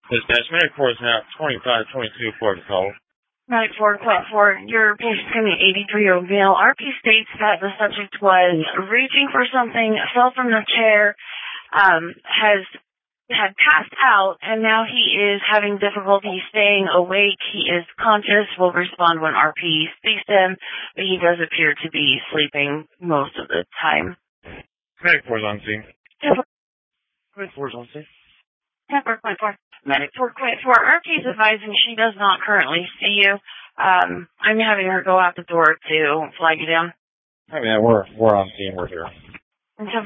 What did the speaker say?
Dispatch, Medic 4 is now 2522 for the call. Medic 4, Quet 4, your patient's going to be 83-year-old male. RP states that the subject was reaching for something, fell from the chair, had passed out, and now he is having difficulty staying awake. He is conscious, will respond when RP speaks to him, but he does appear to be sleeping most of the time. Medic 4 is on scene. Medic 4 is on scene. 10-4, Quet 4. Medic 4, Quet 4. RP is advising she does not currently see you. I'm having her go out the door to flag you down. Oh, yeah, we're on scene. We're here. And 10-4,